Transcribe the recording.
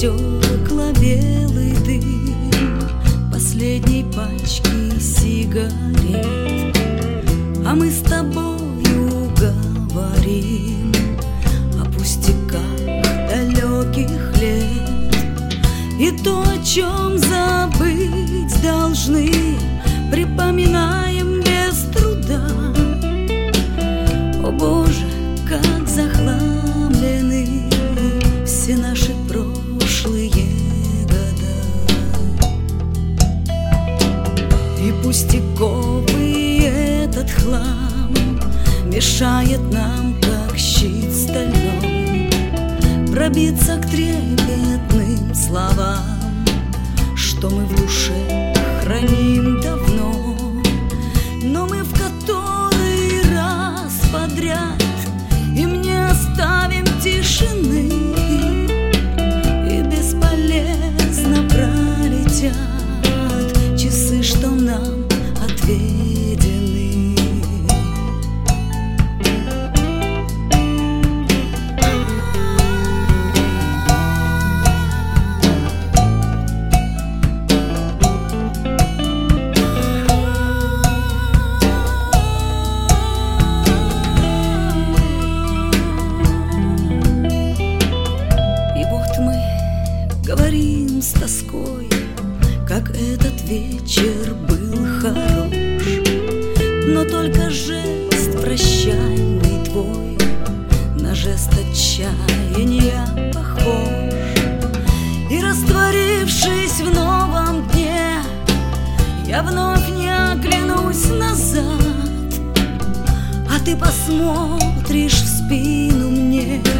стекла, белый дым последней пачки сигарет, а мы с тобою говорим о пустяках далеких лет. И то, о чем забыть должны, припоминаем без труда. О Боже, как захламлены все наши прошлые года. И пустяковый этот хлам мешает нам, как щит стальной, пробиться к трепетным словам, что мы в душе храним давно, но мы в который раз подряд им не оставим тишины, и бесполезно пролетят часы, что нам отведены. Говорим с тоской, как этот вечер был хорош, но только жест прощальный твой на жест отчаяния похож. И растворившись в новом дне, я вновь не оглянусь назад, а ты посмотришь в спину мне